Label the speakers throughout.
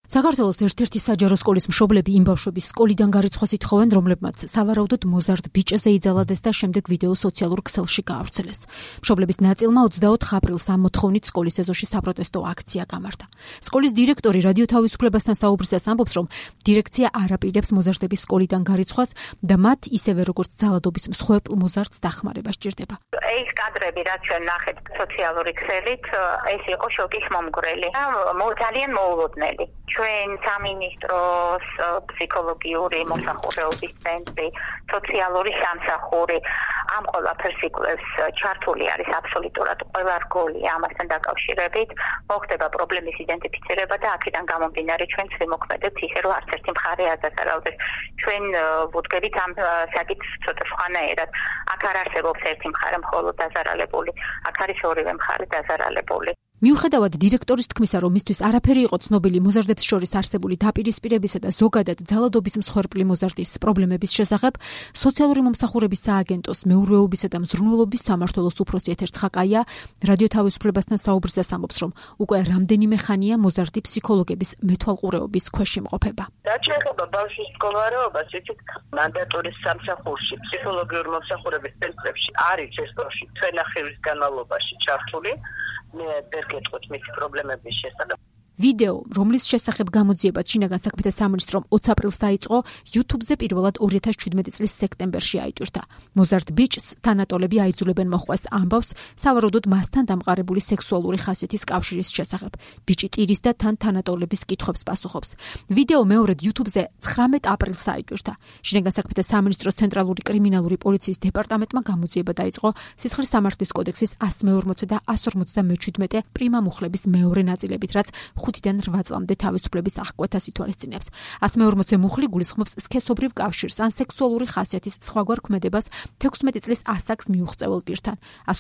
Speaker 1: საქართველოს ერთ-ერთი საჯარო სკოლის მშობლები იმ ბავშვების სკოლიდან გარიცხვას ითხოვენ, რომლებმაც სავარაუდოდ მოზარდ ბიჭზე იძალადეს და შემდეგ ვიდეო სოციალურ ქსელში გაავრცელეს. მშობლების ნაწილმა 24 აპრილს ამ მოთხოვნით სკოლის ეზოში საპროტესტო აქცია გამართა. სკოლის დირექტორი რადიო თავისუფლებასთან საუბრისას ამბობს, რომ დირექცია არ აპირებს მოზარდების სკოლიდან გარიცხვას და მათ ისევე როგორც ძალადობის მსხვერპლ მოზარდს დახმარება სჭირდება.
Speaker 2: ეს კადრები, რაც ჩვენ ნახეთ სოციალური ქსელით, ეს იყო შოკის მომგვრელი. ძალიან მოულოდნელი. ჩვენ სამინისტროს ფსიქოლოგიური მომსახურების ცენტრი, სოციალური სამსახური ამ ყველაფერს იკვლევს, ჩართული არის აბსოლუტურად ყველა რგოლი ამასთან დაკავშირებით, მოხდება პრობლემის იდენტიფიცირება და აქედან გამომდინარე ჩვენც ვიმოქმედებთ ისე, რომ არც ერთი მხარე არ დაზარალდეს. ჩვენ ვუდგებით ამ საკითხს ცოტა სხვანაირად. აქ არ არსებობს ერთი მხარე მხოლოდ დაზარალებული, აქ არის ორივე მხარე დაზარალებული.
Speaker 1: მიუხედავად დირექტორის თქმისა, რომ მისთვის არაფერი იყო ცნობილი მოზარდებს შორის არსებული დაპირისპირებისა და ზოგადად ძალადობის მსხვერპლი მოზარდის პრობლემების შესახებ, სოციალური მომსახურების სააგენტოს მეურვეობისა და მზრუნველობის სამმართველოს უფროსი ეთერ ცხაკაია რადიო თავისუფლებასთან საუბრისას ამბობს, რომ უკვე რამდენიმე ხანია მოზარდი ფსიქოლოგების მეთვალყურეობის ქვეშ იმყოფება.
Speaker 3: რაც შეეხება ბავშვის მდგომარეობას, იცით, მანდატურის სამსახურში, ფსიქოლოგიური მომსახურების ცენტრებში არის ეს ბავშვი თვენახევრის განმავლობაში ჩართული. მე ვერ გეტყვით მისი პრობლემების შესახებ.
Speaker 1: ვიდეო, რომლის შესახებ გამოძიება შინაგან საქმეთა სამინისტრომ 20 აპრილს დაიწყო, YouTube-ზე პირველად 2017 წლის სექტემბერში აიტვირთა. მოზარდ ბიჭს თანატოლები აიძულებენ მოხვას ამბავს, სავარაუდოდ მასთან დამყარებული სექსუალური ხასიათის კავშირის შესახებ. ბიჭი ტირის და თან თანატოლების კითხვებს პასუხობს. ვიდეო მეორედ YouTube-ზე 19 აპრილს აიტვირთა. შინაგან საქმეთა სამინისტროს ცენტრალური კრიმინალური პოლიციის დეპარტამენტმა გამოძიება დაიწყო სისხლის სამართლის კოდექსის 140 და 157 პრიმა მუხლების მეორე ნაწილებით, რაც 5-დან 8 წლამდე თავისუფლების აღკვეთას ითვალისწინებს. 140 მუხლი გულისხმობს სქესობრივ კავშირს ან სექსუალური ხასიათის სხვაგვარ ქმედებას 16 წლის ასაკს მიუღწეულ პირთან.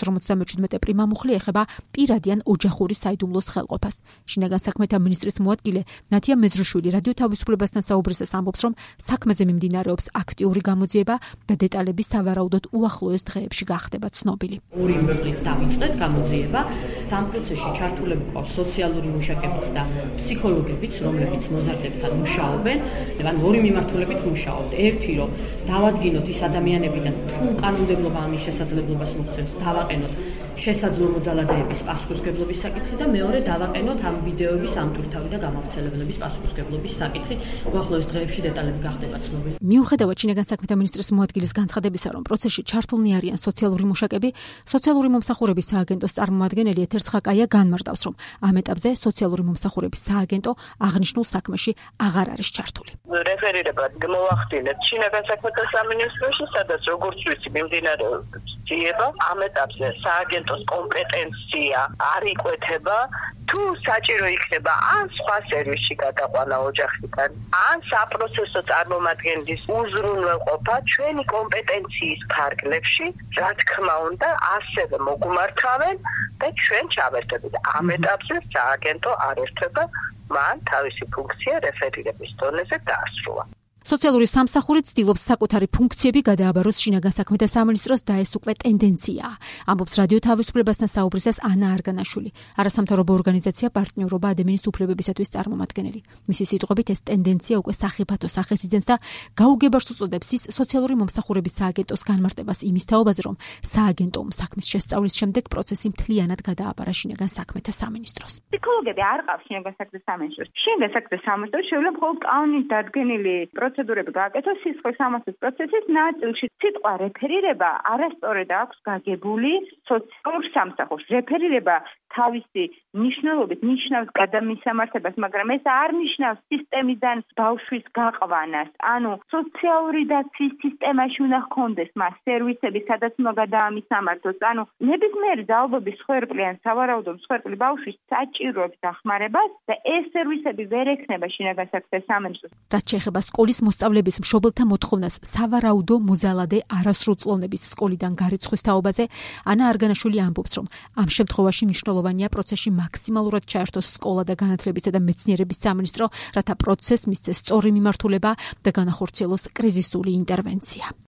Speaker 1: 157 პრიმა მუხლი ეხება პირადი ან ოჯახური საიდუმლოს ხელყოფას. შინაგან საქმეთა მინისტრის მოადგილე ნათია მეზრუშვილი რადიო თავისუფლებასთან საუბრისას ამბობს, რომ საქმეზე მიმდინარეობს აქტიური გამოძიება და დეტალები სავარაუდოდ უახლოეს დღეებში გახდება ცნობილი.
Speaker 4: ორი მუხლით დავიწყეთ გამოძიება. ამ პროცესში ჩართულები ყავს სოციალური მუშაკებიც და ფსიქოლოგებიც, რომლებიც მოზარდებთან მუშაობენ, ან ორი მიმართულებით მუშაობთ. ერთი, რომ დავადგინოთ ის ადამიანები და თუ კანონმდებლობა ამის შესაძლებლობას მოგვცემს, დავაყენოთ შესაძლო მოძალადეების პასუხისმგებლობის საკითხი და მეორე დავაყენოთ ამ ვიდეოების ამტვირთავი და გამავრცელებლების პასუხისმგებლობის საკითხი. უახლოეს დღეებში დეტალები გახდება ცნობილი.
Speaker 1: მიუხედავად შინაგან საქმეთა მინისტრის მოადგილის განცხადებისა, რომ პროცესში ჩართულნი არიან სოციალური მუშაკები, სოციალური მომსახურების სააგენტოს წარმომადგენელი ეთერ ცხაკაია განმარტავს, რომ ამ ეტაპზე სოციალური მომსახურების სააგენტო აღნიშნულ საქმეში აღარ არის ჩართული.
Speaker 3: რეფერირებად მოვახდინეთ შინაგან საქმეთა სამინისტროში, სადაც როგორც ვიცი, მიმდინარეობს ძიება. ამ ეტაპზე სააგენტოს კომპეტენცია არ იკვეთება, თუ საჭირო იქნება ან სხვა სერვისში გადაყვანა ოჯახიდან, ან საპროცესო წარმომადგენლის უზრუნველყოფა ჩვენი კომპეტენციის ფარგლებში, რა თქმა უნდა, ასევე მოგუმართავენ და ჩვენ ჩავერთებით. ამ ეტაპზე სააგენტო არ ერთვება, მან თავისი ფუნქცია რეფერირების დონეზე დაასრულა.
Speaker 1: სოციალური სამსახური ცდილობს საკუთარი ფუნქციები გადააბაროს შინაგან საქმეთა სამინისტროს და ეს უკვე ტენდენციაა. ამბობს რადიო თავისუფლებასთან საუბრისას ანა არგანაშვილი, არასამთავრობო ორგანიზაცია პარტნიორობა ადამიანის უფლებებისათვის წარმომადგენელი. მისი სიტყვებით ეს ტენდენცია უკვე სახიფათო სახეს იძენს და გაუგებარს უწოდებს ის სოციალური მომსახურების სააგენტოს განმარტებას იმის თაობაზე, რომ სააგენტომ საქმის შესწავლის შემდეგ პროცესი მთლიანად გადააბარა შინაგან საქმეთა სამინისტროს.
Speaker 5: ფსიქოლოგები არ ყავს შინაგან საქმეთა სამინისტროს. შინაგან საქმეთა სამინისტრო შეუძლია მხოლოდ კანონით დადგენილი პროცედურები გააკეთოს სისხლის სამართლის პროცესის ნაწილში. სიტყვა რეფერირება არასწორად აქვს გაგებული სოციალურ სამსახურს. რეფერირება თავისი მნიშვნელობით ნიშნავს გადამისამართებას, მაგრამ ეს არ ნიშნავს სისტემიდან ბავშვის გაყვანას. ანუ სოციალური დაცვის სისტემაში უნდა ჰქონდეს მას სერვისები, სადაც უნდა გადაამისამართოს. ანუ ნებისმიერი ძალადობის მსხვერპლი ან სავარაუდო მსხვერპლი ბავშვის საჭიროებს დახმარებას და ეს სერვისები ვერ ექნება შინაგან საქმეთა სამინისტროს.
Speaker 1: რაც შეეხება სკოლის მოსწავლების მშობელთა მოთხოვნას სავარაუდო მოძალადე არასრულწლოვნების სკოლიდან გარიცხვის თაობაზე, ანა არგანაშვილი ამბობს, რომ ამ შემთხვევაში მნიშვნელოვანია პროცესში მაქსიმალურად ჩაერთოს სკოლა და განათლებისა და მეცნიერების სამინისტრო, რათა პროცესს მისცეს სწორი მიმართულება და განახორციელოს კრიზისული ინტერვენცია.